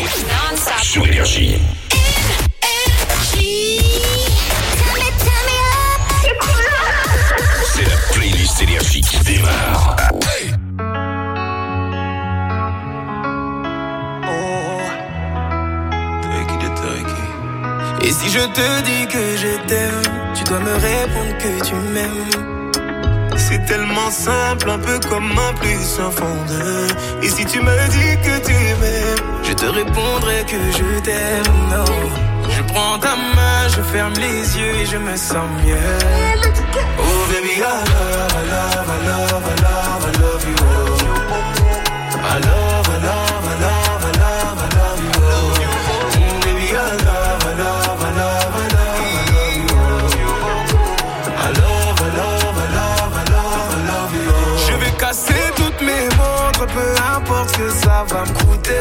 Non-stop sur Énergie. C'est la playlist Énergie qui démarre. Hey. Et si je te dis que je t'aime, tu dois me répondre que tu m'aimes. C'est tellement simple, un peu comme un plus un fond de. Et si tu me dis que tu m'aimes, je te répondrai que je t'aime. Non, je prends ta main, je ferme les yeux et je me sens mieux. Oh baby, I love, I love, I love, I love, I love you. I love, I love, I love, I love, I love you. Baby, I love, I love, I love, I love, I love you. I love, I love, I love, I love, I love you. Je vais casser toutes mes montres, peu importe ce que ça va me coûter.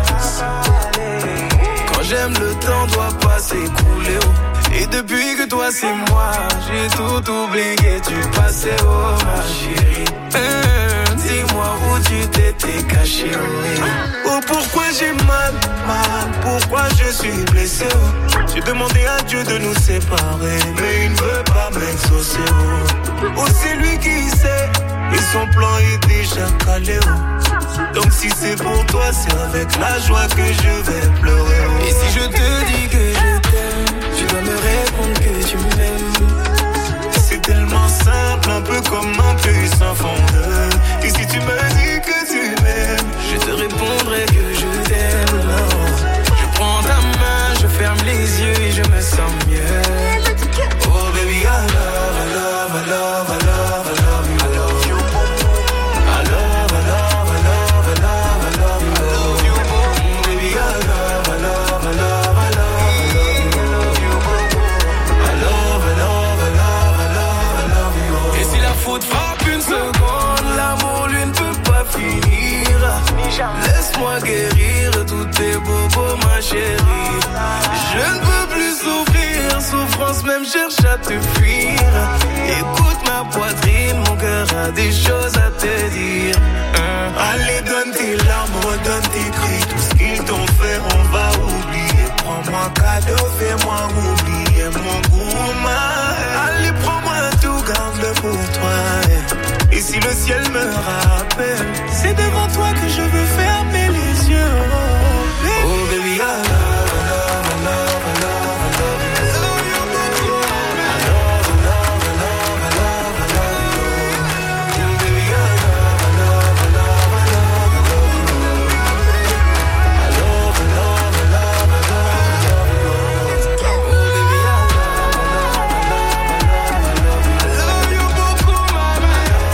Quand j'aime, le temps doit pas s'écouler. Et depuis que toi c'est moi, j'ai tout oublié du passé, oh ma chérie. Dis-moi où tu t'étais caché, oh pourquoi j'ai mal, pourquoi je suis blessé, oh. J'ai demandé à Dieu de nous séparer, mais il ne veut pas m'exaucer, oh c'est lui qui sait, et son plan est déjà calé, oh. Donc si c'est pour toi, c'est avec la joie que je vais pleurer, oh. Et si je te dis que je t'aime, tu dois me répondre que tu m'aimes. C'est tellement simple, un peu comme un plus un fond de. Et si tu me dis que tu m'aimes, je te répondrai que je t'aime. Non. Je prends ta main, je ferme les yeux et je me sens mieux. Oh baby, I love, I love, I love, I love, I love you. I love you. I love, I love, I love, I love, I love you. Baby, I love, I love, I love. Frappe une seconde, l'amour lui ne peut pas finir. Laisse-moi guérir tous tes bobos, ma chérie. Je ne peux plus souffrir, souffrance même cherche à te fuir. Écoute ma poitrine, mon cœur a des choses à te dire. Allez, donne tes larmes, donne tes cris. Tout ce qu'ils t'ont fait, on va oublier. Prends-moi cadeau, fais-moi oublier mon gourmand. Allez, prends-moi tout, garde-le pour toi. Et si le ciel me rappelle, c'est devant toi que je veux fermer les yeux. Oh baby, I love, I love, I love, I love, I love you. I love, I love, I love, I love, I love you. Baby, I love, I love, I love, I love, I love you. I love, I love, I love, I love, I love you. Oh baby, I love, I love, I love, I love, I love you. I love you beaucoup, mama.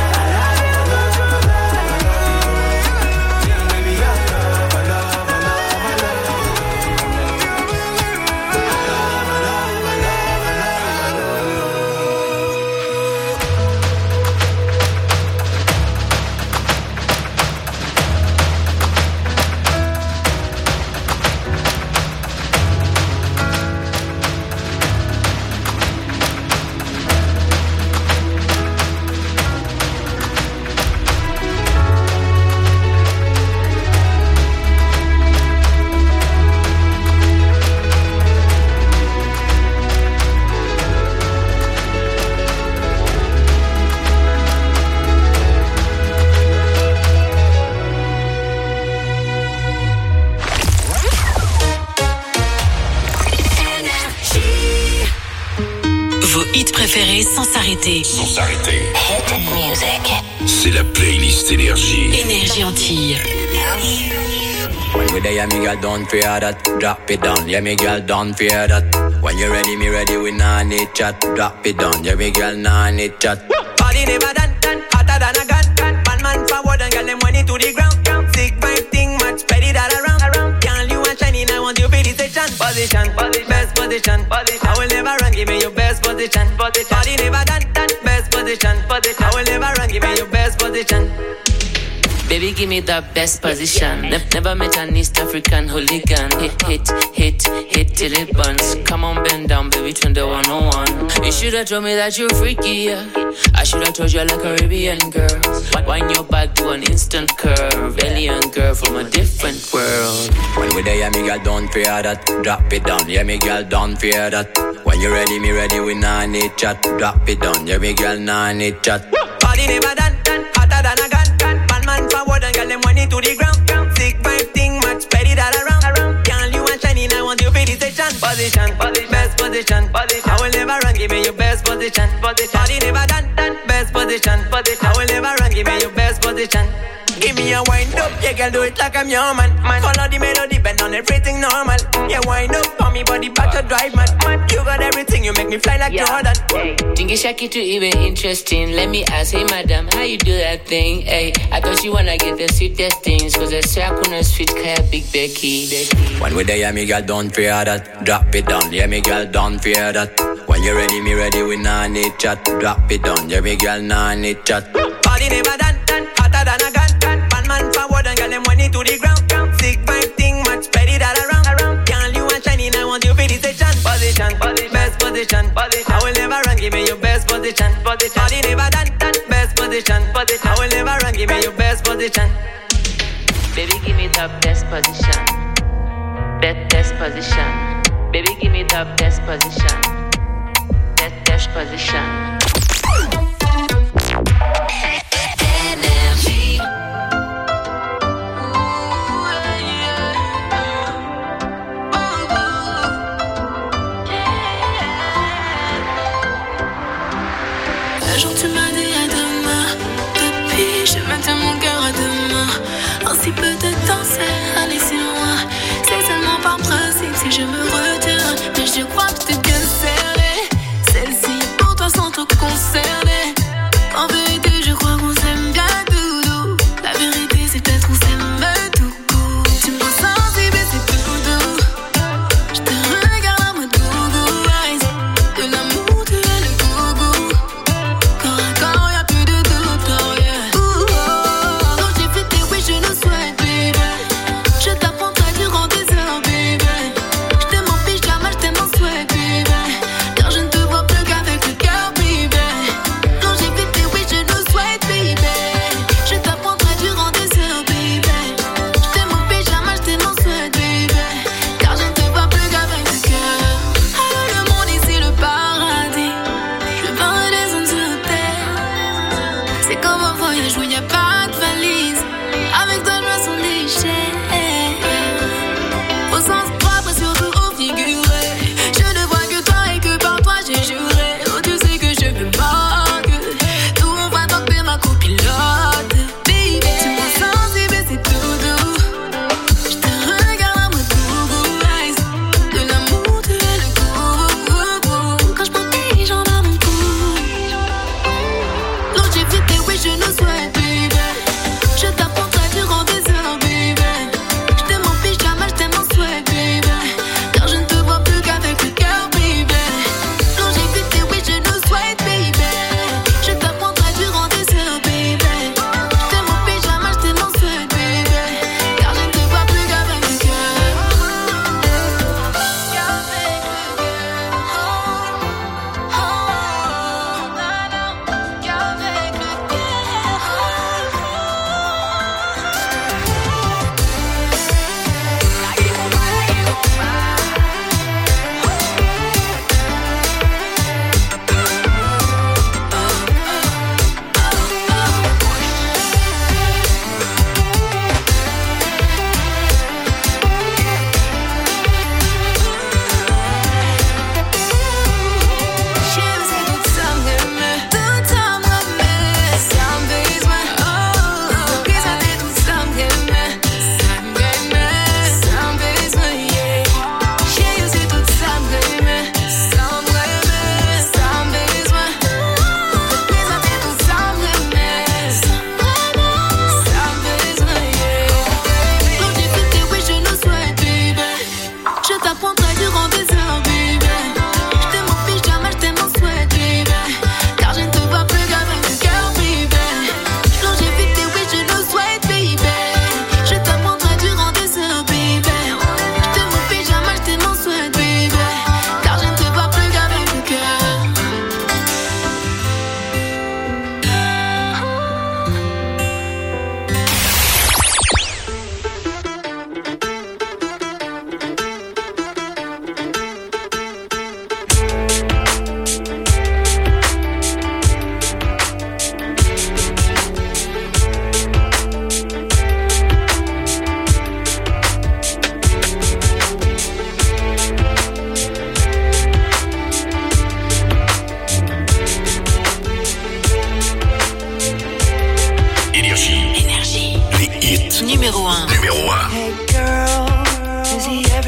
préférés sans s'arrêter. Sans s'arrêter. Hit music. C'est la playlist Énergie. Énergie Antilles. When we there, me girl, don't fear that. Drop it down, yeah, me girl, don't fear that. When you ready, me ready, we nah need chat. Drop it down, yeah, me girl, nah need chat. Party never done, hotter than a gun. Man forward and girl, them money to the ground. Sick vibe thing, much spread it all around. Girl, you are shining, I want you to be the station. Position, best position. I will never run, give me your best position. Party never done, best position. I will never run, give me your best position. Baby, give me the best position. Never met an East African hooligan. Hit, hit till it burns. Come on, bend down, baby, turn the 101. You should've told me that you're freaky, yeah. I should've told you like a Caribbean girl. Wind your back to an instant curve. Alien girl from a different world. When we there, yeah, me girl, don't fear that. Drop it down, yeah, me girl, don't fear that. When you ready, me ready, we nah need chat. Drop it down, yeah, me girl, nah need chat. Body never done, hotter than a gun. Man forward and get them money to the ground. Sick vibe thing, much better that around. Girl, you and shining, I want you for the station. Position, best position. I will never run, give me your best position. Body never done, best position. I will never run, give me your best position. Give me a wind up, yeah, girl, do it like I'm your man. Follow the melody, bend on everything normal. Yeah, wind up, on me body back to drive, man. You got everything, you make me fly like Jordan. Think it's shaky to even interesting. Let me ask, hey madam, how you do that thing? Hey, I thought you wanna get the sweetest things, cause I say I couldn't sweet kaya Big Becky. When we there, yeah, me girl, don't fear that. Drop it down, yeah, me girl, don't fear that. When you ready, me ready, we nah need chat. Drop it down, yeah, me girl, nah need chat. Body never done, hotter than a gun. Man forward and get them money to the ground. Sick vibe thing, much better that around. Girl, you and shining, I want you for the station. Position, best position. I will never run, give me your best position. Body never done, best position. I will never run, give me your best position. Baby, give me the best position. Best position. Baby, give me the best position. Best position. Energy. Un jour tu m'as dit à demain. Depuis je maintiens mon cœur à demain. En si peu de temps c'est aller si loin. C'est seulement par principe si je me retiens. Mais je crois que t'es bien serré. Celle-ci pour toi sans te concerner. En vérité je crois qu'on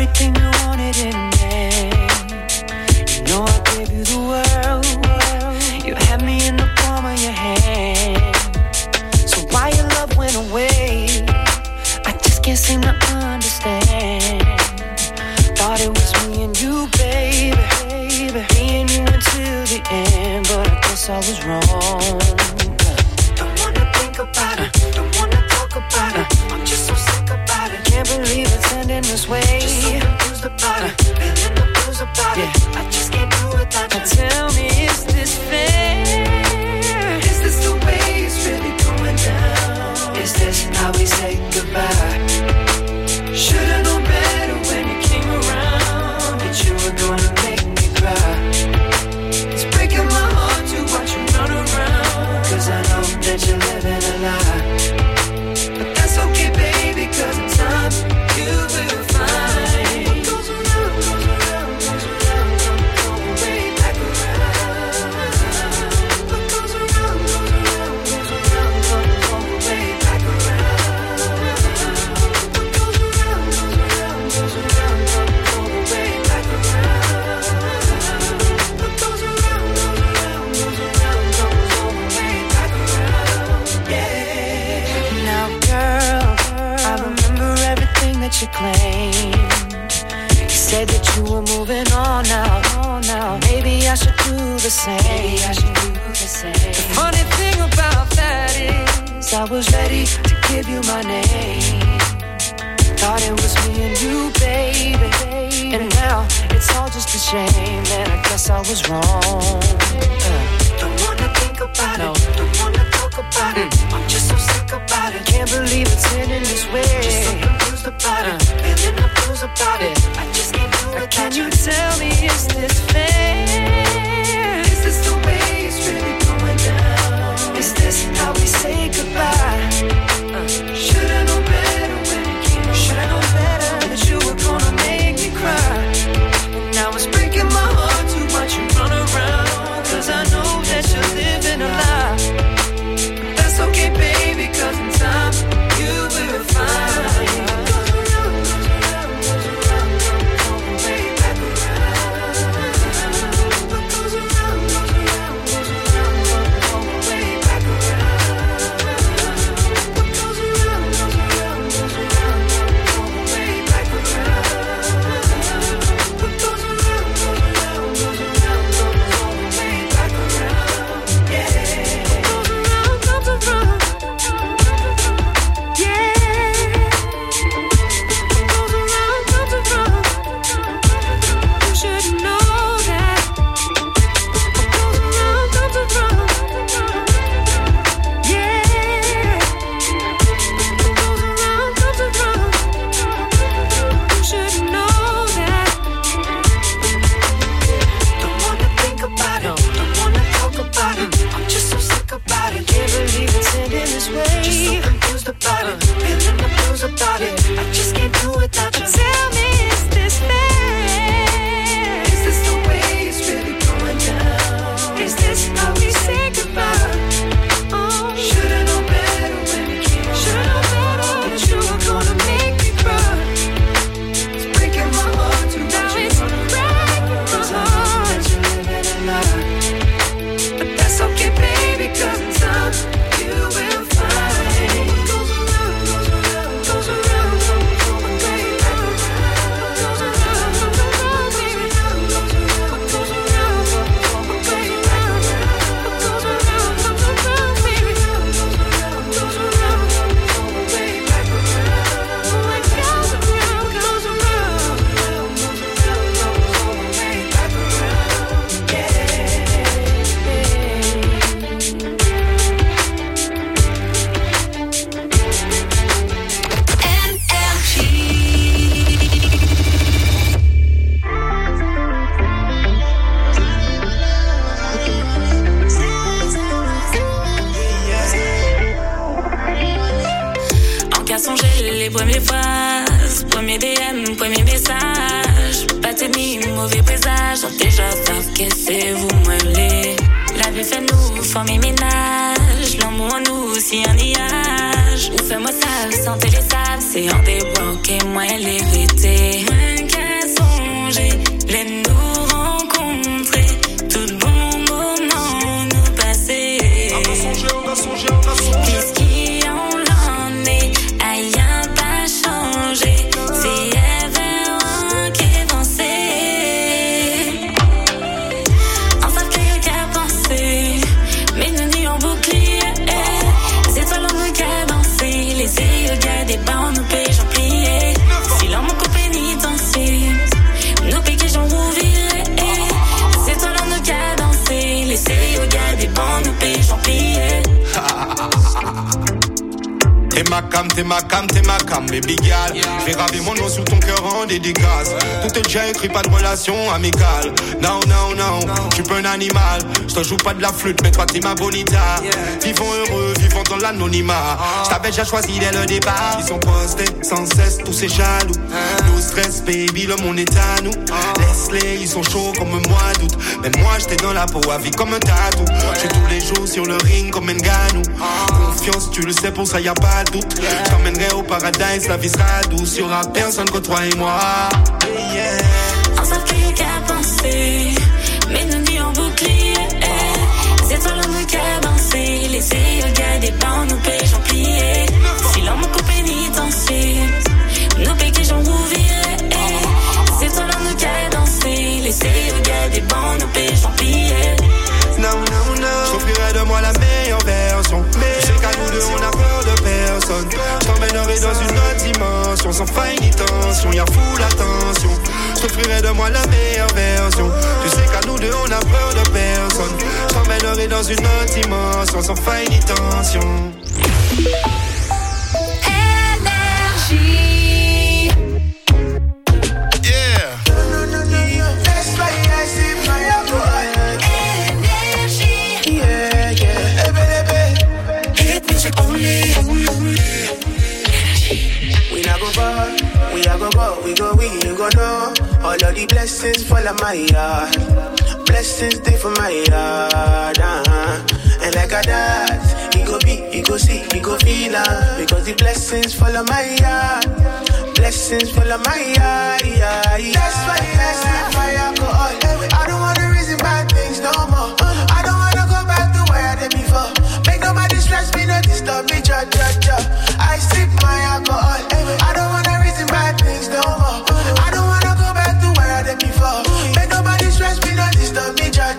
everything you wanted in me. You know I gave you the world. You had me in the palm of your hand. So why your love went away, I just can't seem to understand. Thought it was me and you, baby. Me and you until the end, but I guess I was wrong. Don't wanna think about it, don't wanna talk about it. I'm just so sick about it. Can't believe it's ending this way. Just so confused about it, feeling the blues about it. I just can't do without you. Tell me, is this fair? Is this the way it's really going down? Is this how we say goodbye? Should've known better when you came around, that you were gonna make me cry. It's breaking my heart to watch you run around, 'cause I know that you're living a lie. But that's okay, baby, 'cause in time you will find what goes around, goes around, goes around, goes way back around. What goes around, goes around, goes around, goes way back around. What goes around, goes around, goes around, goes way back around. What goes around, goes around, goes around, goes way back around. Yeah. Now, girl, I remember everything that you claimed. You said that you were moving on now. Maybe I should do the same. The funny thing about that is I was ready to give you my name. Thought it was me and you, baby. And now it's all just a shame, and I guess I was wrong. Don't wanna think about it, don't wanna talk about it. I'm just so sick about it. Can't believe it's ending this way. Just so confused about it, feeling the blues about it. I just can't do it. Can you tell me, is this fair? Is this the way it's really going down? Is this how we say goodbye? Should've known better when it came around. Should've known better that you were gonna make me cry. And now it's breaking my heart to watch you run around, 'cause I know that you're living a lie. But that's okay, baby, 'cause in time you will find what goes around, goes around, goes around, goes way back around. What goes around, goes around, goes around, goes way back around. What goes around, goes around, goes around, goes way back around. What goes around, goes around, goes around, goes way back around. Yeah. What goes around, comes around. Yeah. What goes around, comes around. You should know that. What goes around, comes around. Yeah. What goes around, comes around. You should know that. Don't wanna think about it, don't wanna talk about it. I'm just so sick about it. Can't believe it's ending this way. Just so confused about it, feeling the blues about it. I just can't do without you. Tell me, is this fair? Is this the way it's really going down? Is this how we say goodbye? Oh, should've known better when it came around. Should've known better that you were gonna make me cry. It's breaking my heart to watch you run around, 'cause I know that you're living a lie. But that's okay, baby, 'cause in time you will find what goes around, goes around, goes around, goes way back around. What goes around, goes around, baby. What goes around, goes way back around. What goes around, comes around, baby. Goes around, goes way back around. What goes around, goes around, goes way back around. Yeah. En qu'à songer les premières phrases, premier DM, premier message. Pas tenu, mauvais présage, déjà savent que c'est vous mêlez. La vie fait nous former ménage, l'amour en nous si un nuage. Ou fais-moi ça, sans télésables, c'est en débloqué, moi l'hérité. t'es ma cam, baby gal. Je vais graver mon nom sous ton cœur en dédicace. Tout est déjà écrit, pas de relation amicale. Non, tu peux un animal. Je te joue pas de la flûte, mais toi t'es ma bonita. Vivons heureux, vivons dans l'anonymat. Je t'avais déjà choisi dès le départ. Ils sont postés sans cesse, tous ces jaloux. No stress, baby, le monde est à nous. Laisse-les, ils sont chauds comme un mois d'août. Mais moi j'étais dans la peau à vie comme un tatou. J'suis tous les jours sur le ring comme Ngannou. Confiance, tu le sais, pour ça y'a pas de doute. J't'emmènerai au paradise, la vie sera douce. Y'aura personne que toi et moi. On savent qu'il y a qu'à penser, mais nous dit en bouclier. C'est toi l'homme qui a dansé. Laissez regarder pas nos péchés pliés. Si l'homme coupe pénitencier, nos péchés j'en rouvirai. C'est toi l'homme qui a dansé. Laissez regarder pas nos péchés pliés. Non. J'offrirai de moi la meilleure version. Tu sais qu'à nous deux on a peur de personne. J't'emmènerai dans une autre dimension. Sans faille ni tension, y'a full attention. J'offrirai de moi la meilleure version. Tu sais qu'à nous deux on a peur de personne. J't'emmènerai dans une autre dimension. Sans faille ni tension. Énergie. Yeah. That's why I see my alcohol. We go, you go know. All of the blessings fall on my yard. Blessings stay for my yard, And like a that, he go be, he go see, he go feel because the blessings fall on my yard. Blessings fall on my yard, That's why I see my alcohol. I don't wanna reason bad things no more. I don't wanna go back to where I did before. Make nobody stress me, no disturb me, cha. I sip my alcohol. I don't wanna reason bad things no more. I don't wanna go back to where I did before. Make nobody stress me, no disturb me, cha.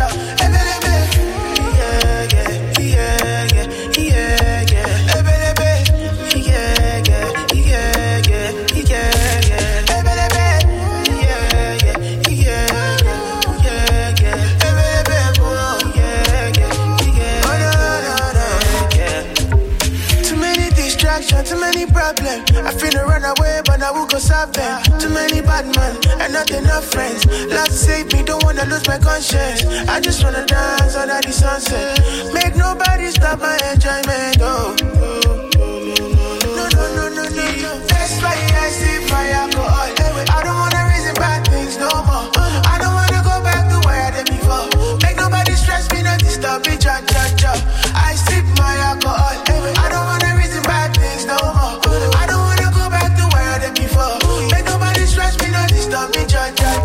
Too many problems. I finna run away, but I will go solve them. Too many bad men and not enough friends. Love save me, don't wanna lose my conscience. I just wanna dance under the sunset. Make nobody stop my enjoyment. Oh. No. That's why I sip my alcohol. I don't wanna reason bad things no more. I don't wanna go back to where I did before. Make nobody stress me, not disturb me, cha. I sip my alcohol. I don't wanna reason bad things no more. I don't wanna go back to where I did before. Make nobody stress me, not disturb me, cha.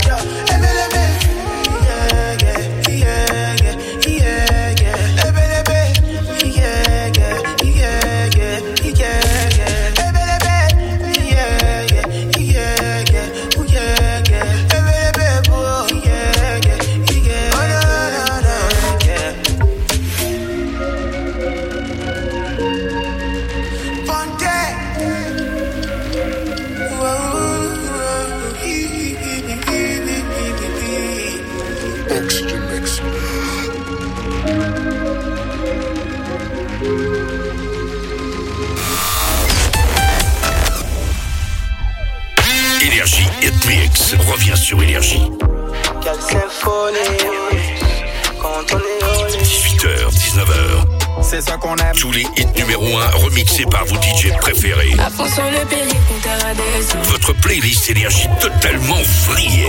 Mix revient sur Énergie. 18h, 19h. C'est ça qu'on aime. Tous les hits numéro 1 remixés par vos DJ préférés. Votre playlist Énergie totalement vrillée.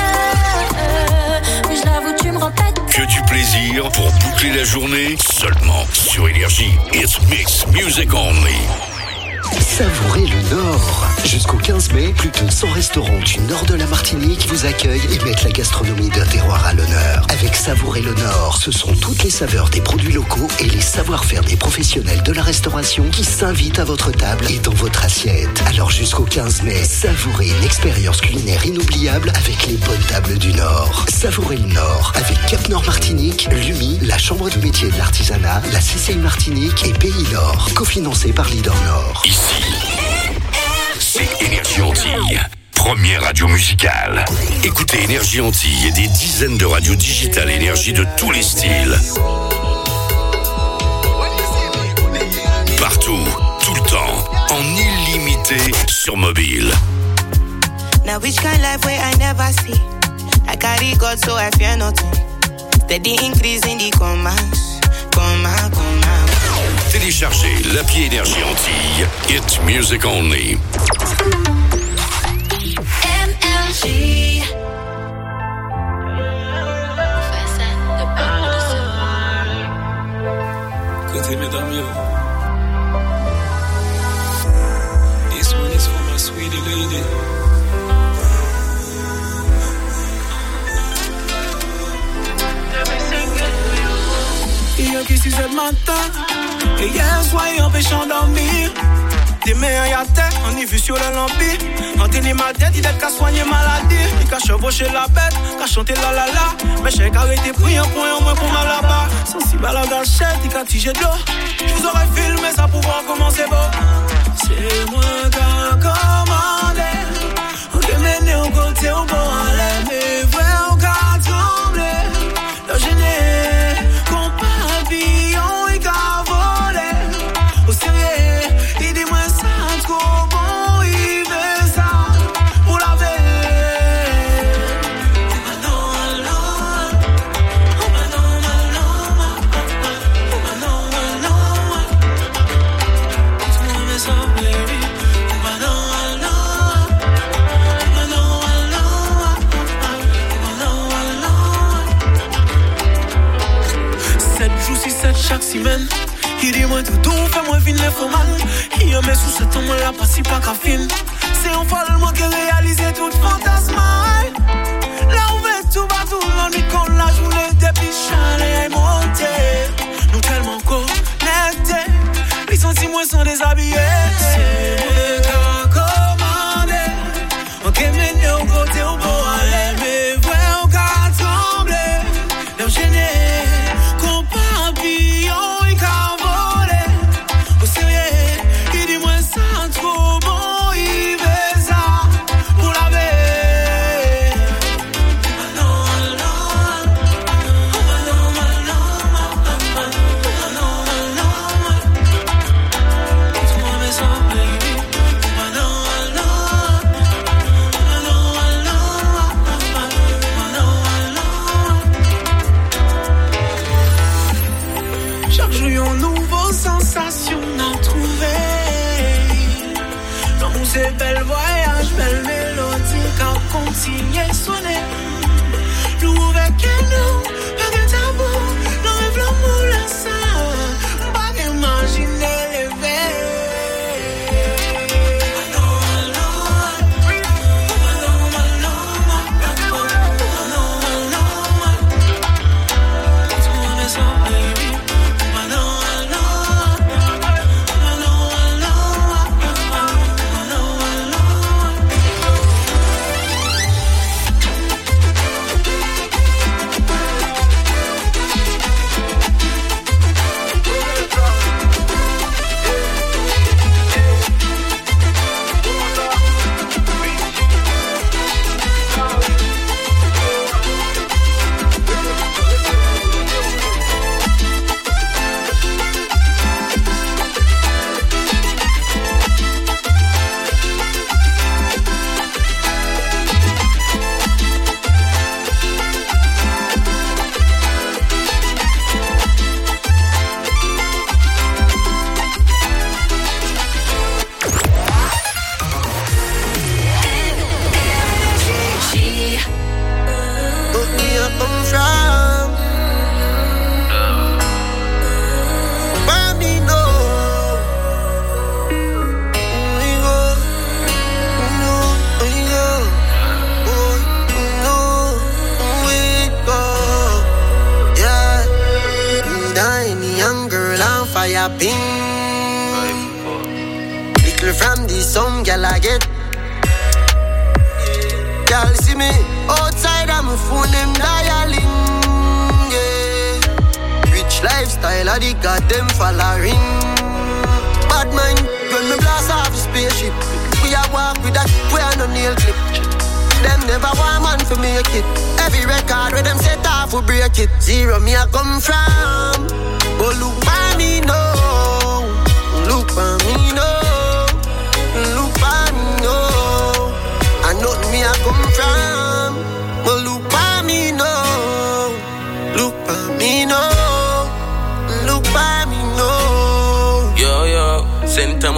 Que du plaisir pour boucler la journée seulement sur Énergie. It's Mix Music Only. Savourez le Nord. Jusqu'au 15 mai, plus de 100 restaurants du nord de la Martinique vous accueillent et mettent la gastronomie d'un terroir à l'honneur. Avec Savourez le Nord, ce sont toutes les saveurs des produits locaux et les savoir-faire des professionnels de la restauration qui s'invitent à votre table et dans votre assiette. Alors jusqu'au 15 mai, savourez une expérience culinaire inoubliable avec les bonnes tables du Nord. Savourez le Nord avec Cap Nord Martinique, Lumi, la Chambre du métier de l'artisanat, la CCI Martinique et Pays Nord, cofinancé par Leader Nord. Ici, c'est Énergie Antilles, première radio musicale. Écoutez Énergie Antilles et des dizaines de radios digitales Énergie de tous les styles. Partout, tout le temps. écoutez sur mobile. Now which kind life way I never see. I carry God so I fear nothing. Steady increase in the commas. Téléchargez l'appli Énergie Antilles. Hit music only. MLG. Côté mesdames, yo. This one is for my sweetie lady. Hier qui 6 heures du matin, et hier soir il empêche d'endormir. Des meilleurs y'a tête, on y vu sur le lampi. Antenne ma tête, il est qu'à soigner maladie. Il qu'à chevaucher la bête, qu'à chanter la la la. Mais j'ai arrêté pris un point en moins pour mal là-bas. Sensible à la gâchette, il qu'à tiger de l'eau. J'vous aurais filmé ça pour voir comment c'est beau. C'est moi qui a commandé. On te mène au côté au bon aller. Mais vrai, on qu'a tremblé. Le gêné, qu'on pavillon, il qu'a volé. Au sérieux, il dit moi ça trop bon, il veut ça pour la veille. Chaque semaine, il dit moi tout doux, fais-moi vine les faux man. Il y a mes sous ce temps, moi la passe pas qu'à fin. C'est un fall moi qui réalise tout fantasme. Là où est tout va tout la nuit quand la journée depuis chalet est montée. Nous tellement connectés, les sentiments sont déshabillés. C'est moi qui a commandé, on qui mène au côté au beau aller. Mais vrai on qu'a tremblé, leur gêné. C'est bel voyage, belle mélodie quand continue sonner. Nous avec nous, pas de tabou, nous rêve l'amour là ça, pas imaginer les veilles. Little from the some girl I get. Girl see me outside I'm a phone them dialing. Yeah. Rich lifestyle I the got them following. Bad mind when me blast off the spaceship. We a walk with that we a no nail clip. Them never want man for make it. Every record where them set off will break it. Zero me I come from. Oh look by me no. Look by me no. Look by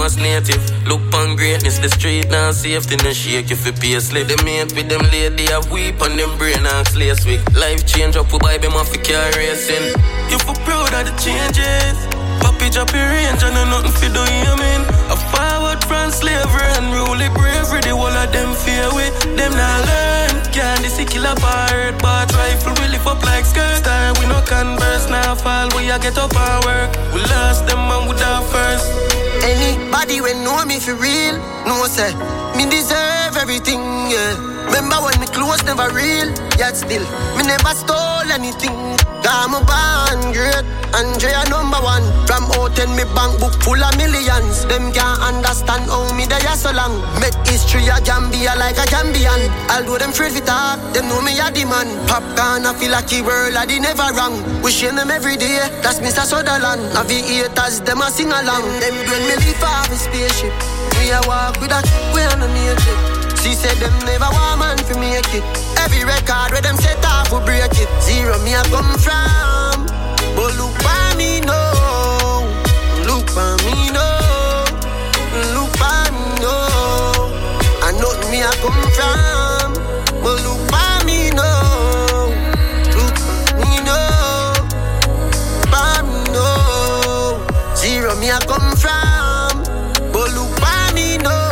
most native. Look on greatness, the street now safety, no shake if you pay a slip. Them ain't with them lady, have weep on them brain and slaves week. Life change up, we buy them off the car racing. You for proud of the changes. Papi drop your range and nothing for do you mean. A forward from slavery and rule bravery. The whole of them fear we, them not learn. Candy see kill a pirate, but rifle we lift up like skirt. Star we no converse, now fall we a get up and work. We lost them and we die first. Anybody when know me for real, no say me deserve everything, yeah. Remember when me clothes never real, yet still me never stole anything. I'm a born great, Andrea number one. From out in me bank book full of millions. Them can't understand how me they are so long. Make history a Gambia like a Gambian. Although them afraid to talk, them know me a the man. Popcorn I feel like the world I never wrong. We share them every day, that's Mr. Sutherland. Aviators, them a sing along. Them when me leave off a spaceship, we a walk with a we on the matrix. She said them never want man for make it. Every record where them set off will break it. Zero me I come from, but look by me no. Look by me no. Look by me no. I know me I come from, but look by me no. Look by me no. By me no. Zero me I come from, but look by me no.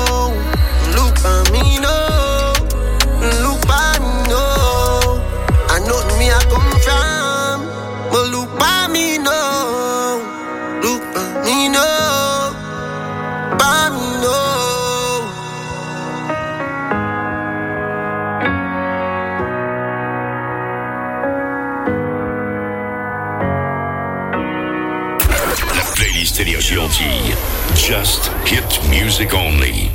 Me no, look by me no. I know me I come from, but look by me no, look by me no, by me no. La playlist Énergie Antille, just hit music only.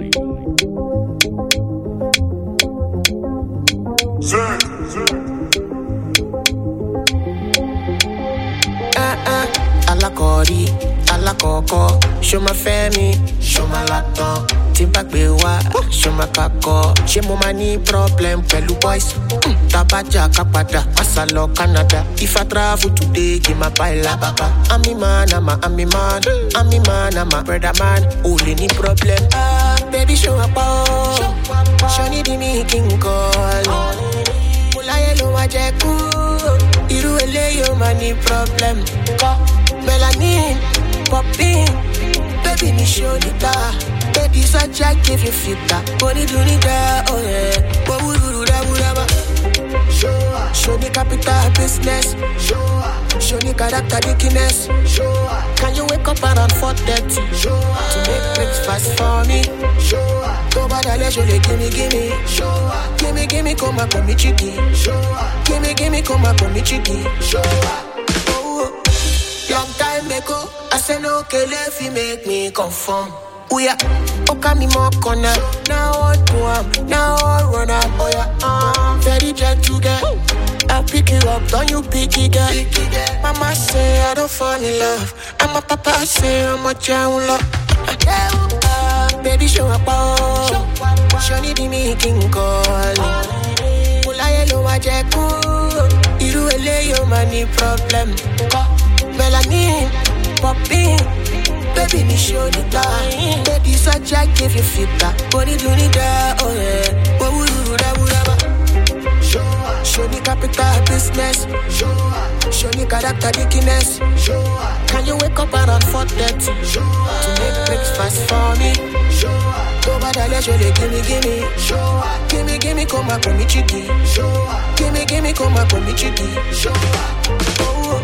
Alla cori, alla coco. Show my family, show my lato. Timpa bewa, show my kako. She mo mani problem, pelu boys. Tabaja kapada, asalo Canada. If I travel today, give my baila baba. I'm a man, I'm a man, I'm a brother man. Only ni problem. Baby show up, show ni di me king call. Mula yelo wajeku, iru ele yo mani problem. Melanin, popping, baby ni show ni da. Baby such a give you filter. Boni do ni da, oh yeah. Boburu da buraba. Show ni capital business. Show ni character dickiness. Can you wake up around 4:30 to make breakfast for me? Go badale, show le gimme, come up me chiki. Gimme, come up me chiki. Long time ago, I said no, okay, if you make me conform. Oh yeah, okay, me more corner. Now what do now I run up. Oh yeah, very gentle girl. I pick you up, don't you pick it girl. Mama say I don't fall in love, and my papa say I'm a child love. Baby show up, show me the making call. Mula yelo wajeku, iru ele yo mani problem. Melanin, popping, baby me show the time. Baby such a give you filter. Boni do ni da, oh yeah. Boburu da buraba. Show the capital business. Show the character dickiness. Can you wake up around 4:30 to make breakfast for me? Go badale, show le gimme, come up me chiki. Gimme, come up me chiki. Oh.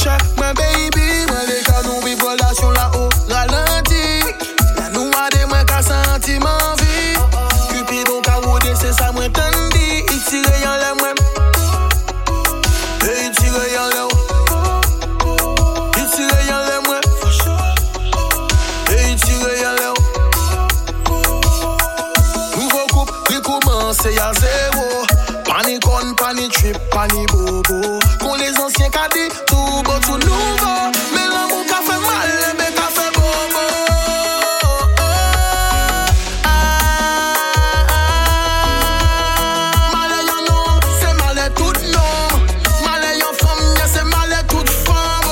cher, my baby. Moi, les gars, nous vivons relation là-haut, ralenti. Y'a nous à des moins qu'à sentiment vie. Cupidon, caroudé, c'est ça, moi, tendi. Il tire y'en l'air, moi. Et il tire y'en l'air. Il tire y'en l'air, moi. Et il tire y'en l'air. Nouveau couple, recommence à zéro. Panic on, panic trip, panic bobo. Qu'on les anciens cadets, tout beau, tout nouveau. Mais l'amour qu'a fait mal, mais qu'a fait bobo. Malais yon homme, c'est malais tout homme. Malais yon femme, c'est malais toute femme.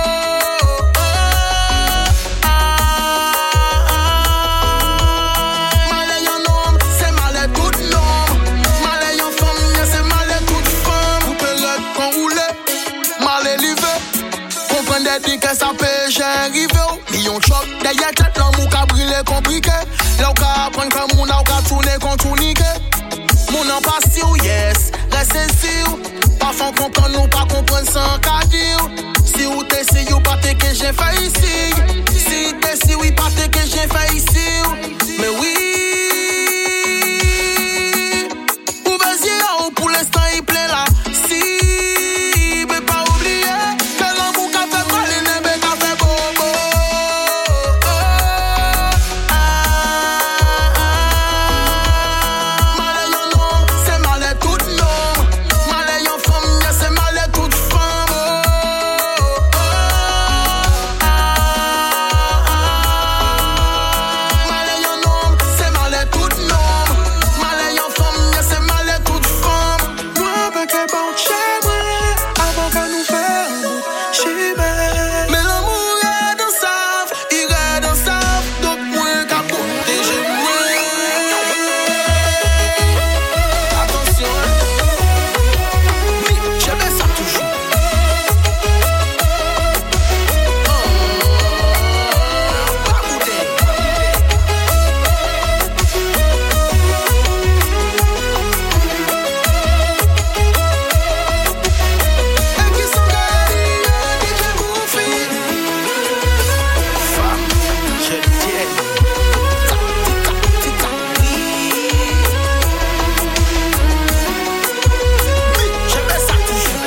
Malais yon homme, c'est malais tout homme. Malais yon femme, c'est malais toute femme. Vous payez quand vous voulez, malais livré. Comprenez dit que ça peut j'ai arrivé. Million choc, derrière tête, l'amour qu'a brûlé compliqué. Là où qu'a apprendre comme on a tourné contre tourniqué. Mon en passe sur yes, restez sur. Parfois comprendre nous pas comprendre sans qu'à dire. Si vous t'es si vous pas que j'ai fait ici. Si t'es si oui pas que j'ai fait ici. Mais oui. Pour l'instant il plaît là. Si, mais pas oublier que l'amour qu'a fait mal et n'est qu'a fait bobo. Malais yon homme, c'est malais tout homme. Malais yon femme, c'est malais toute femme. Malais yon homme, c'est malais tout homme. Malais yon femme, c'est malais toute femme. Moi avec les bons chez moi, avant qu'à nous faire un bout chez moi. Mais l'amour est dans sa, il est dans sa, donc moi qu'à protéger moi. Attention, oui, je fais ça toujours. Pas bouder. Et qui sont gagnés, qui j'ai bouffé. Femme, je tiens. Oui, je fais ça toujours.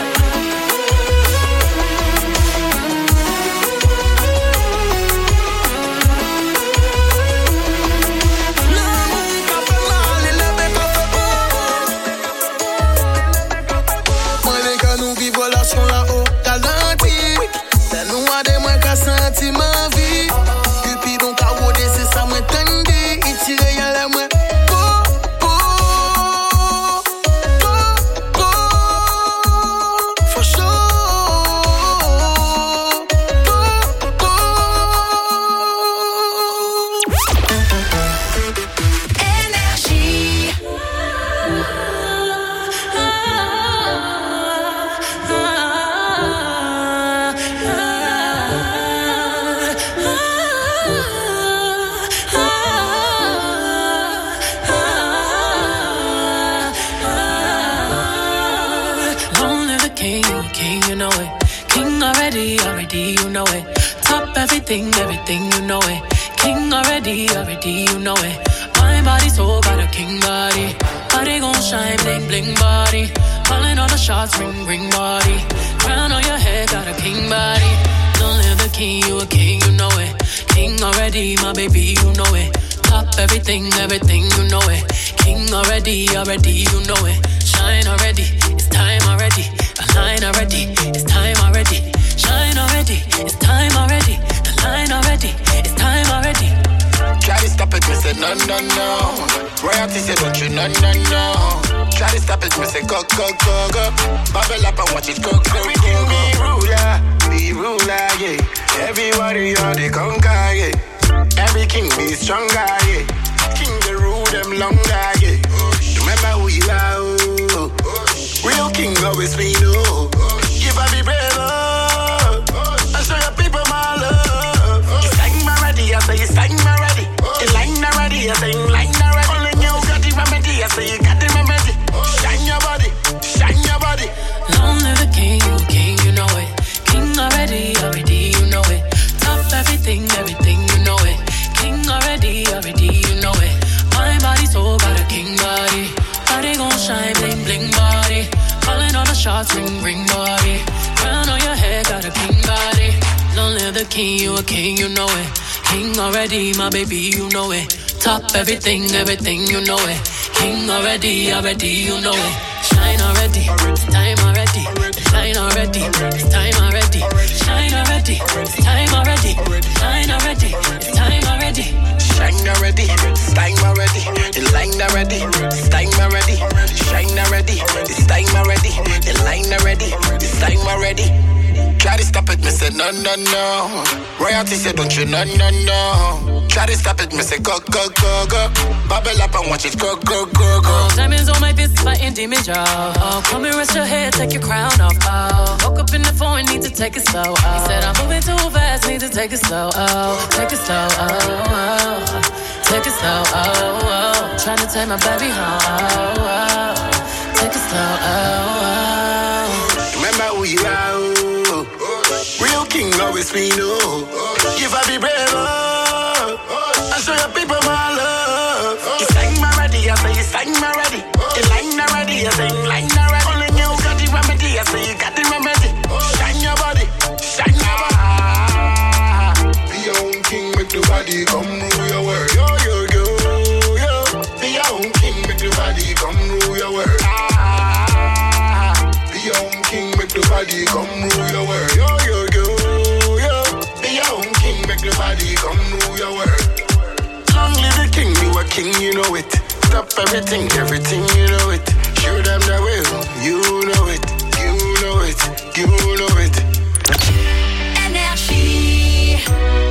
L'amour qu'a fait mal et le qu'a fait beau. Moi les gars nous vivons relation là-haut, ralenti. C'est nous à des moins qu'à sentiment vie. Cupidon caroudé, c'est ça moi tendi. Il tire y'en l'air moi. For sure. Énergie. Long live the king, you a king, you know it. King already, you know it. Top everything, you know it. King already, you know it. My body so got a king body. Body gon' shine, bling, bling body. Calling all the shots, ring, ring body. Crown on your head, got a king body. Long live the king, you a king, you know it. King already, my baby, you know it. Top everything, you know it. King already, you know it. Shine already, it's time already. Align already, it's time already. Shine already, it's time already. Align already, it's time already. Try to stop it, me say no, no, no. Royalty say don't you, no, no, no. Try to stop it, me say go, go, go, go. Bubble up and watch it go, go, go, go. Be ruler, yeah. Everybody on the conquer, yeah. Every king be stronger, yeah. King the rule them longer, yeah. Remember who you are, oh. Real king always be no. Give up be brave, oh. And show your people my love. You sang my ready, I say you sang my ready. You line already, I say you line already. Only you got the remedy, I say you got the remedy. Shine your body, shine your body. Long live the king, you know it. King already, already, you know it. Top everything, you know it. King already, you know it. My body so got a king body. Body gon' shine, bling bling body. Calling all the shots, ring ring body. Crown on your head, got a king body. Long live the king, you a king, you know it. King already, my baby, you know it. Top everything, you know it. King already, you know it. Shine already, it's time already. Shine already, it's time already. Shine already, it's time already. Shine already, it's time already. Shine already, it's time already. The line already, it's time already. Shine already, it's time already. The line already, it's time already. Try to stop it, me say no, no, no. Royalty say don't you, no, no, no. Try to stop it, me say go, go, go, go. Bubble up and watch it go, go, go, go. Oh, diamonds on my fist, fighting demons, y'all. Oh, come and rest your head, take your crown off. Oh, woke up in the phone, need to take it slow. Oh, he said I'm moving too fast, need to take it slow. Oh, take it slow. Oh, oh, take it slow. Oh, oh, trying to take my baby home. Oh, oh, take it slow. Oh, oh. Remember who you are. Real king always be no. Give up be brave. And show your people my love. It's time already, I say it's time already. The line already, I say line already. Only you got the remedy, I say you got the remedy. Shine your body, shine your body. Be your own king, make the body come rule your world. Yo, yo, yo, yo. Be your own king, make the body come rule your world. Be your own king, make the body come rule your world. Yo, yo, yo, yo. Be your own king, make the body come rule your world. Long live the king, you a king, you know it. Stop everything, you know it. Show them the way, you know it, you know it, you know it. Énergie.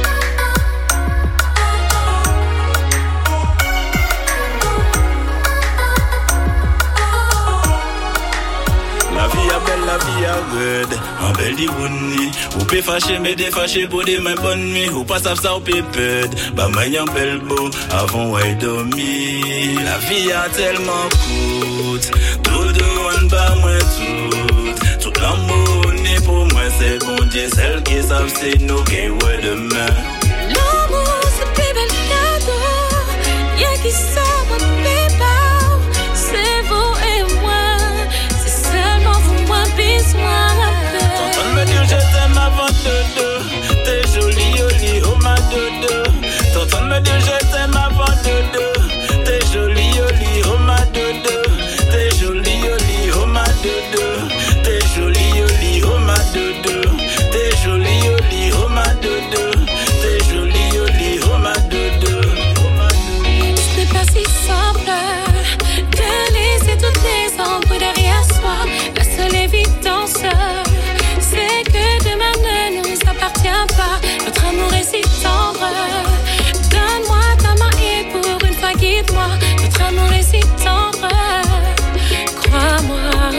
La vie a belle, la vie a good. En belle di bonne. Ou peut fâcher, mais défâcher pour des mains bonnes nuits. Ou pas savent ça, ou peut perdre. Bah, moi, y'en belle beau. Avant, ouais, dormir. La vie a tellement coûte. Tout de one, bah, moi, tout. Tout l'amour, n'est pour moi, c'est bon Dieu. Celles qui savent, c'est nous qui ouais demain. L'amour, c'est plus bel cadeau. Y'a qui sort mon pépin. C'est vous et moi. Seulement vous, moi, besoin T'entends me dire je t'aime avant dodo. T'es jolie, jolie, oh ma dodo. T'entends me dire je t'aime avant dodo. T'es jolie, jolie, oh ma dodo. T'es jolie, jolie, oh ma dodo. T'es jolie, jolie, oh ma dodo. T'es jolie, jolie, oh ma dodo. T'es jolie, jolie, oh ma dodo. Ce n'est pas si simple de laisser toutes les ombres derrière soi. La seule évidence, c'est que demain ne nous appartient pas. Notre amour est si tendre. Donne-moi ta main et pour une fois guide-moi. Notre amour est si tendre. Crois-moi.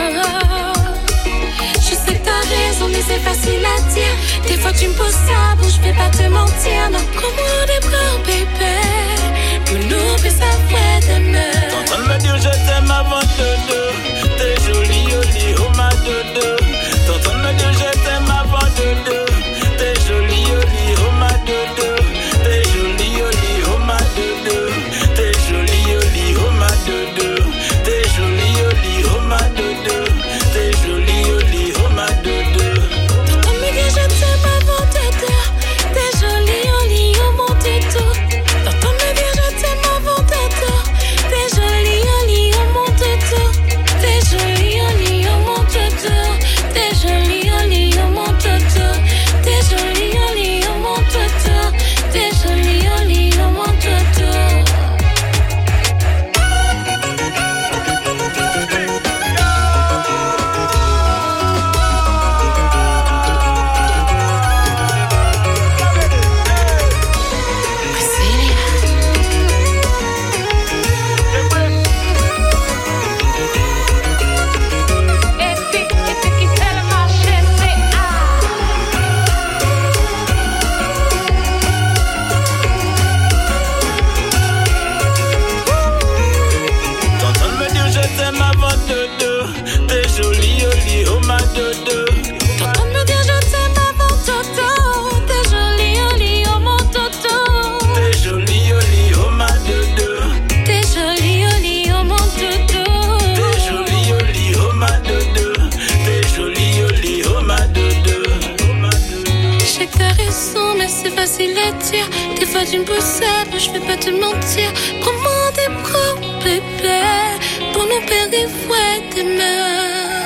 Je sais que t'as raison, mais c'est facile à dire. Des fois tu me poses ça, bon je vais pas te mentir. Non, comment des bras, bébé. Pour nous, mais ça fait demain. T'entends me dire je t'aime avant dodo. T'es jolie, jolie, oh ma dodo. T'entends me dire je t'aime avant dodo. T'es jolie, jolie, oh ma dodo. T'es jolie, jolie, oh ma dodo. T'es jolie, jolie, oh ma dodo. T'es jolie, jolie, oh ma dodo. T'es jolie, jolie, oh ma dodo. T'entends me dire je t'aime avant dodo. T'es jolie, jolie, oh mon dodo. T'entends me dire je t'aime avant dodo. T'es jolie, jolie, oh mon dodo. T'es jolie, jolie, oh mon dodo. T'es jolie, jolie, raison, mais c'est facile à dire. Des fois tu me possèdes, mais je vais pas te mentir. Prends-moi des bras, bébé, pour nous périvrer des mers.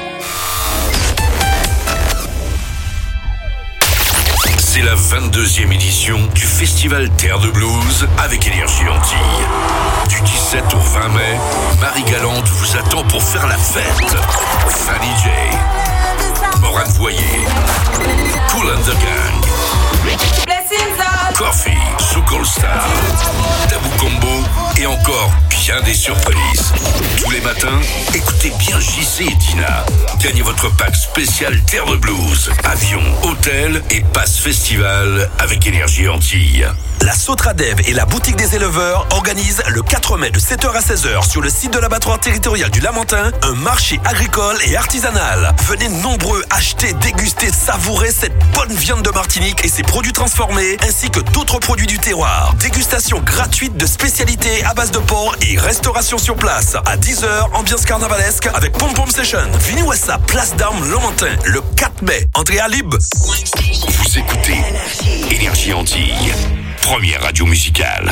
C'est la 22e édition du Festival Terre de Blues avec Énergie Antilles. Du 17 au 20 mai, Marie Galante vous attend pour faire la fête. Fanny J, Morane Voyer, Cool and the Gang, Coffee, Soukol Star, Tabou Combo et encore bien des surprises. Tous les matins, écoutez bien JC et Dina. Gagnez votre pack spécial Terre de Blues. Avion, hôtel et passe festival avec Énergie Antilles. La Sautradev et la boutique des éleveurs organisent le 4 mai de 7h à 16h sur le site de l'abattoir territorial du Lamentin un marché agricole et artisanal. Venez nombreux acheter, déguster, savourer cette bonne viande de Martinique et ses produits transformés ainsi que d'autres produits du terroir. Dégustation gratuite de spécialités à base de porc et restauration sur place. À 10h, ambiance carnavalesque avec Pom Pom Session. Venez Ouessa, place d'Armes Lamentin le 4 mai. Entrée à libre. Vous écoutez Énergie Antilles. Première radio musicale.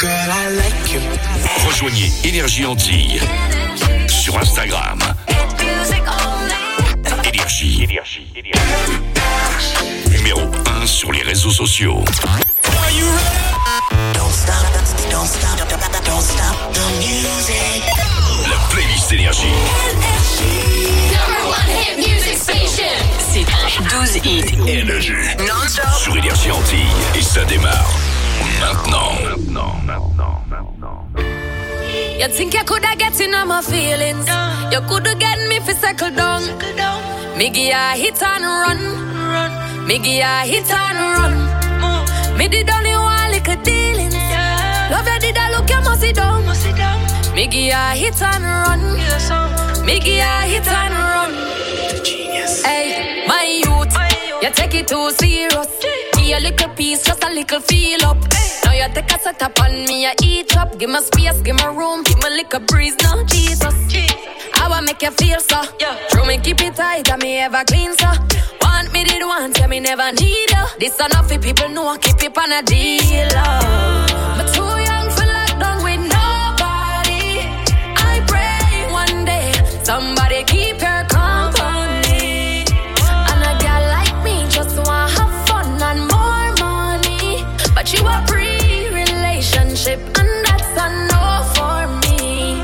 Rejoignez Énergie Antilles sur Instagram. Énergie. Numéro 1 sur les réseaux sociaux. La playlist Énergie. C'est 12 hits. Énergie. Sur Énergie Antilles. Et ça démarre maintenant. You think you coulda get in on my feelings? You coulda get me fi settle down. Me give a hit and run. Me give a hit and run. Me did only one little dealings. Love you did I look you must sit down. Me give a hit and run. Me give a hit and run. Hey, my youth, you take it too serious. Give a little piece, just a little feel up. Now you take a set up on me, you eat up. Give me space, give me room, give me little breeze now, Jesus. I wanna make you feel so. True me keep it tight, and me ever clean so. Want me did want, yeah me never need you. This enough for people know I keep it on a deal. But too young for lockdown with nobody. I pray one day somebody keep your company. And a girl like me just wanna have fun and more money. But you a pre-relationship and that's a no for me.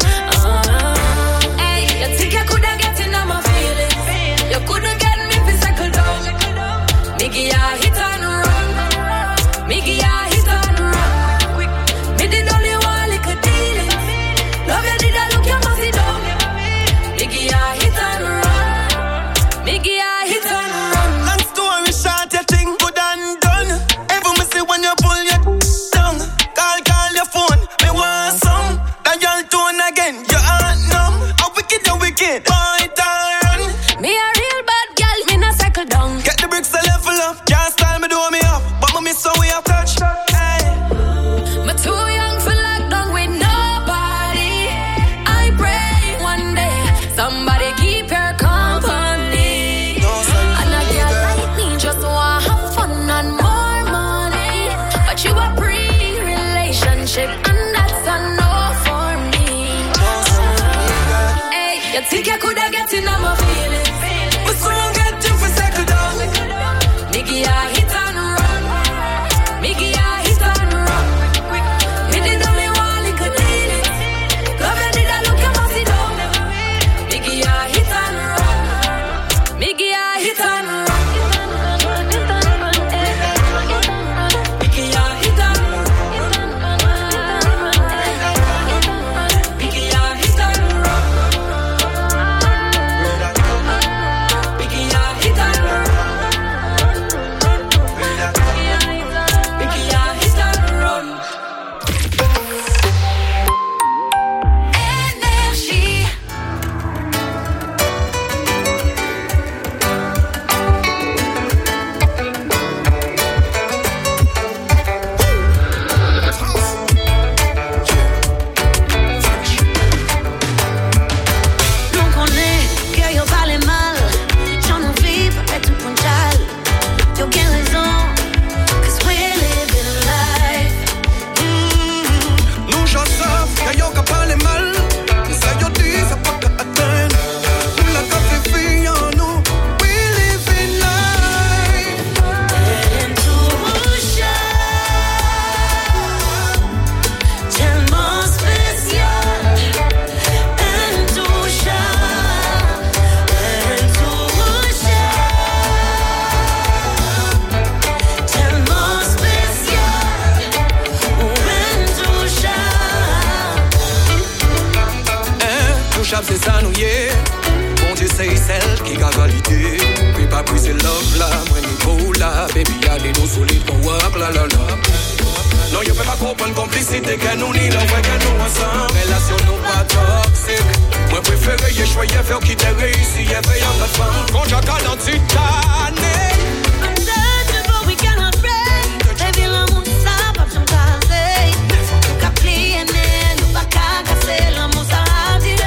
Hey, you think you coulda get in on my feelings? You coulda get me physical down. Me give ya hit and run. Me give ya hit and run. Me did only one little dealing. Love you did I look you must sit down. Me give ya hit and run. Me give ya hit and run. Long story short, you think good and done. Ever me see when you pull your tongue. Call your phone, me want some. Dial tone again, you aren't numb. How wicked you wicked, boy run. Me a real bad girl, me not cycle down. Get the bricks a level up, can't style me do me up. But me miss so we have touch. Hey. Me too young for lockdown with nobody. I pray one day somebody keep your company. And a girl like me just wanna have fun and more money. But you a pre-relationship and that's a no for me. Hey, you think you coulda get in on my feelings? But soon get you for second down. Me give ya hit and run. Me give ya hit and run. Me did only one little dealing. Love you did I look you must sit down. Me give ya hit and run. Me give ya hit and run. Me give ya hit and run. Me give ya hit and run. yeah. Bon Dieu c'est celle qui a validé. Puis pas briser love là, moi niveau là. Baby y'a des dos solides qu'on work la la la. Non y'a pas comprendre complicité que nous ni l'envoi que nous ensemble. Relation nous pas toxique. Moi préféré y'a choisi faire qui t'a réussi. Y'a fait y'a notre femme. Quand j'ai qu'à dans Titanic. Untouchable, we cannot break. Baby l'amour ça pas besoin de casser. Nous qu'à plier, nous pas qu'à casser. L'amour ça a tiré.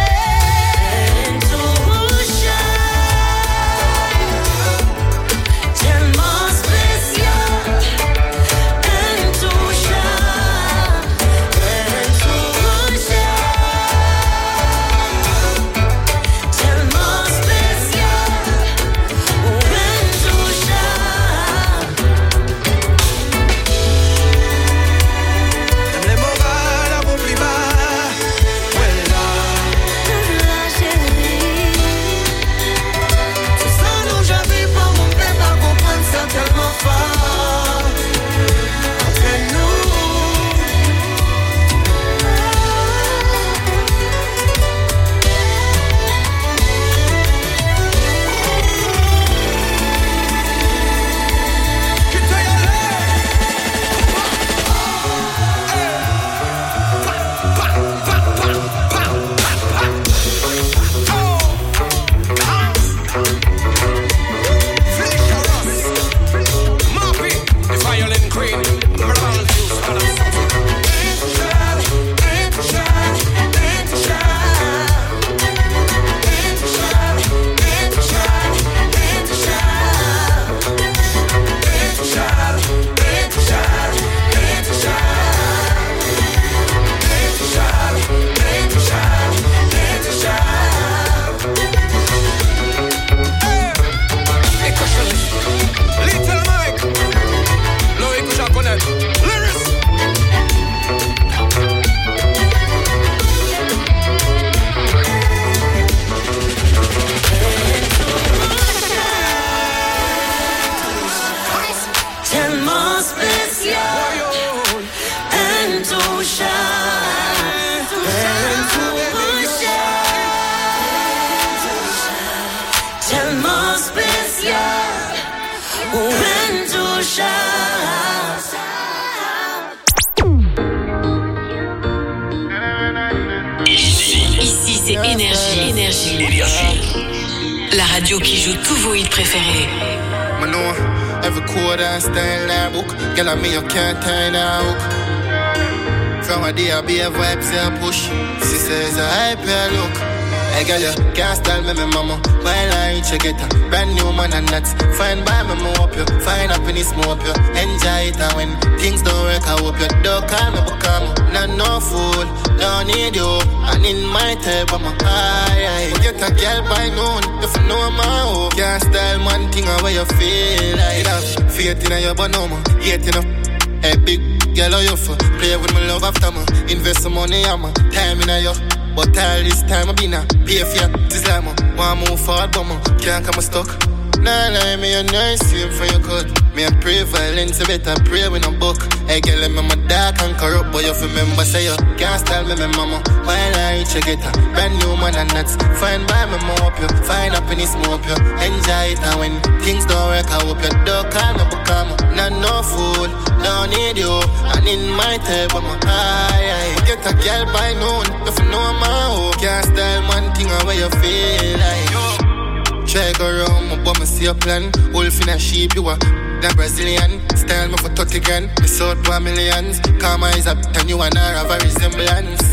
La radio qui joue tous vos hits préférés. Mano, every quarter I stay in that book. Girl, I mean you can't turn that hook. From a day I be a vibe, say I push. She says I hype her look. Hey girl, you can't style me, mama. While I reach you get a brand new man and that's fine by me, more up you. Find happiness, more up you. Enjoy it and when things don't work, I hope you don't call me, become not no fool. Don't need you, and in my type, I'm a high. Get a girl by noon, if you know my hope. Can't style one thing away you feel like that. Faith in your bonoma, yet you know. Hey big girl, how you for? Play with my love after me. Invest some money, I'm a time in you. But all this time I be now, pay for you, this like me. Want move forward, but me can't come stuck. Nah, me a nice same for your cut. Me a pray violence, you better pray with a book. Hey girl, I'm a dark and corrupt, but you remember say you can't style me, mama. While I reach you get a brand new man and that's fine by me, more up you. Find happiness, more up you. Enjoy it and when things don't work, I hope you don't call me, become not no fool. Don't need you, and in my type, I'm a high. Get a girl by noon, if you know my hope. Can't style one thing away you feel like. Try go around, my bum see a plan. Wolf in a sheep, you are the Brazilian. Style me for 30 grand, me sold for millions. Come eyes up, and you and her have a resemblance.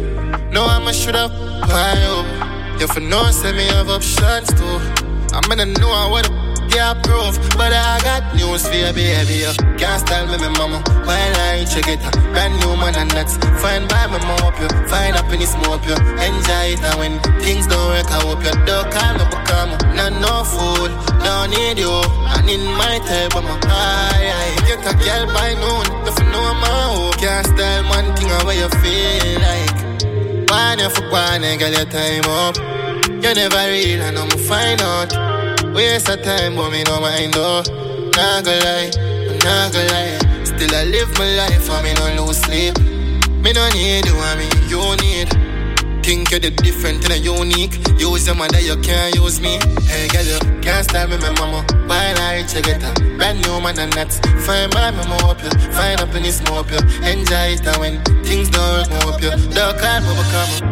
No, I'm a shooter, why up? You for no, say me have options too. I'm gonna know what yeah, proof, but I got news for you, baby. You can't style me, mama. While I reach you get a brand new man and that's fine by me, more up you. Find happiness, more up you. Enjoy it and when things don't work, I hope you don't call me, become not no fool. Don't need you, and in my type, I'm a high. Get a girl by noon, if you know my hope. Can't style one thing away you feel like. One you for one, girl, your time up. You never real, and I'm find out. Waste of time, but me no mind though. Nah go lie, nah go lie. Still I live my life, and me no lose sleep. Me no need you, I mean you need. think you're the different and unique. Use your mother, you can't use me. Hey girl, you can't stop me, my mama. Why not you get a brand new man and that's fine, but I'm up you. Fine up in this smoke you. Enjoy it and when things don't work, up you. Don't call me, come.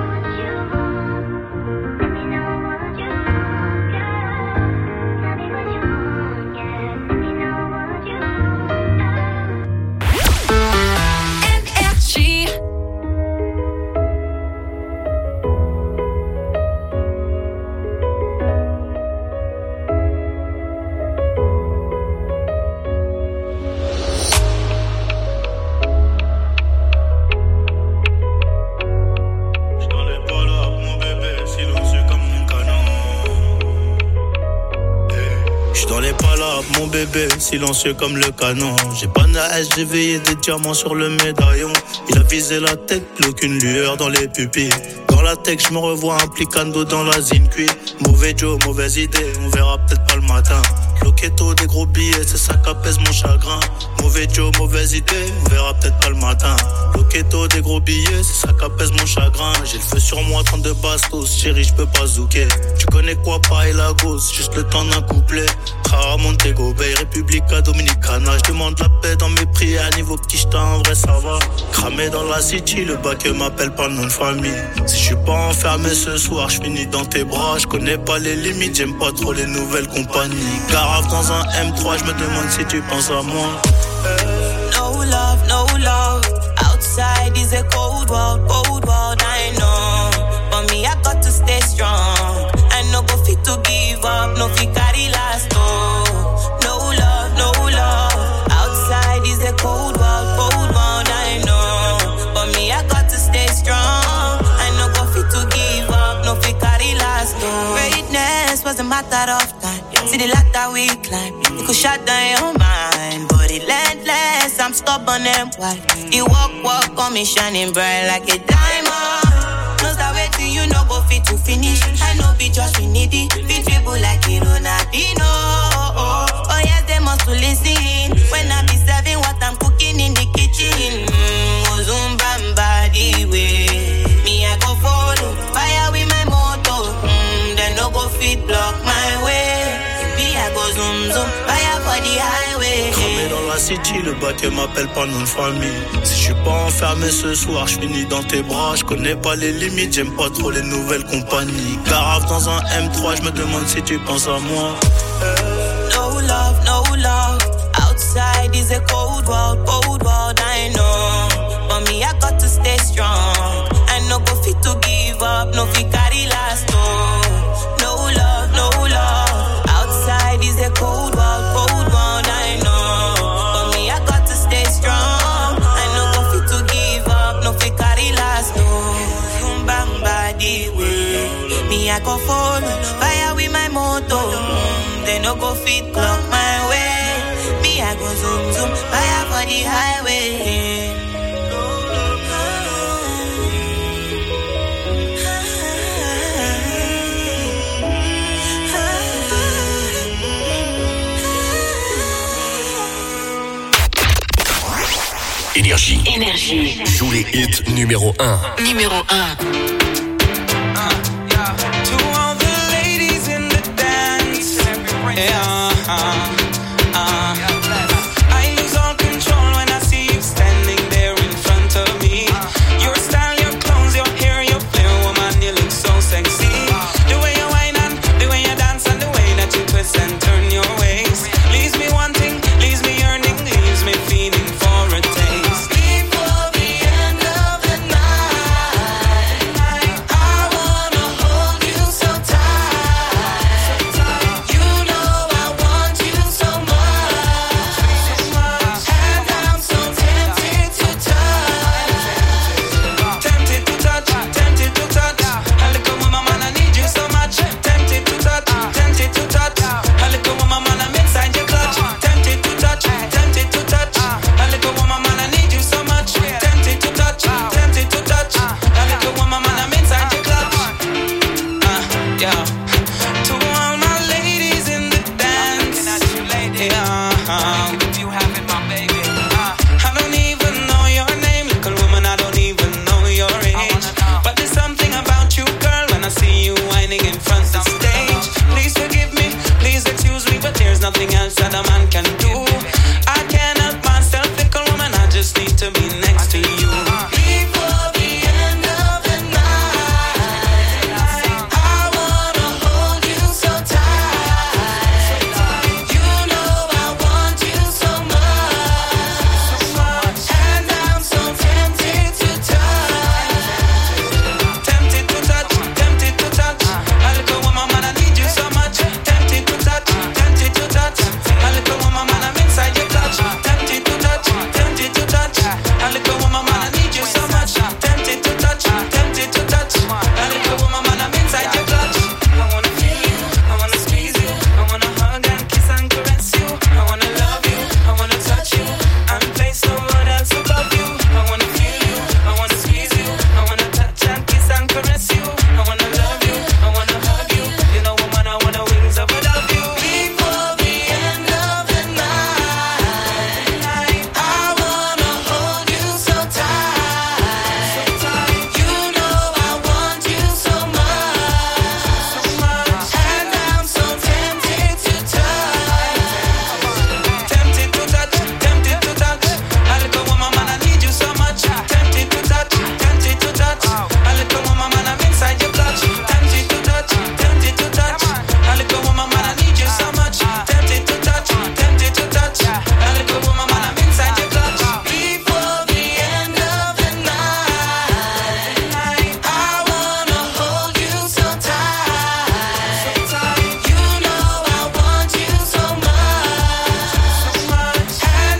Silencieux comme le canon. J'ai pas d'âge, j'ai veillé des diamants sur le médaillon. Il a visé la tête, plus aucune lueur dans les pupilles. Dans la tech, je me revois implicando dans la zincuit. Mauvais Joe, mauvaise idée, on verra peut-être pas le matin. Loquetto, des gros billets, c'est ça qu'apaise mon chagrin. Mauvais Joe, mauvaise idée, on verra peut-être pas le matin. Loquetto, des gros billets, c'est ça qu'apaise mon chagrin. J'ai le feu sur moi, 32 bastos, chérie, je peux pas zouker. Tu connais quoi, pareil la gosse, juste le temps d'un couplet. Rara Montego Bay, Republica Dominicana. Je demande la paix dans mes prières, niveau quicheta, en vrai ça va. Cramé dans la city, le bac m'appelle pas le nom de famille. Si je suis pas enfermé ce soir, je finis dans tes bras. Je connais pas les limites, j'aime pas trop les nouvelles compagnies. Garave dans un M3, je me demande si tu penses à moi. No love, no love. Outside is a cold world, I know. But me, I got to stay strong. I no go fit to give up, no fit carry last, oh. No love, no love. Outside is a cold world, I know. But me, I got to stay strong. I no go fit to give up, no fit carry last, oh. Greatness was a matter of time. See the ladder we climb, you could shut down your mind. But relentless, I'm stubborn and wild. You walk on me shining bright like a diamond. No start waiting, you know go fit to finish. I know be just we need it. Fit people like it Ronaldinho. Oh yes, they must to listen. When I be serving what I'm cooking in the kitchen. Ozumbamba the way. Me I go follow, fire with my motor. Then no go fit block my way. Me I go zoom zoom, fire for the highway. Cramé dans la city, le bac m'appelle pas nom de famille. Si je suis pas enfermé ce soir, je finis dans tes bras. Je connais pas les limites, j'aime pas trop les nouvelles compagnies. Garave dans un M3, je me demande si tu penses à moi. No love, no love. Outside is a cold world, I know. But me, I got to stay strong. I no go fit to give up, no fit carry last, oh. No love, no love. Outside is a cold world, I know. But me, I got to stay strong. I no go fit to give up, no fit carry last, oh. Zumbamba the way. Me, I go follow, fire with my motor. They no go fit block my way. Me, I go zoom zoom, fire for the highway. Énergie. Joue les hits numéro 1. Numéro 1.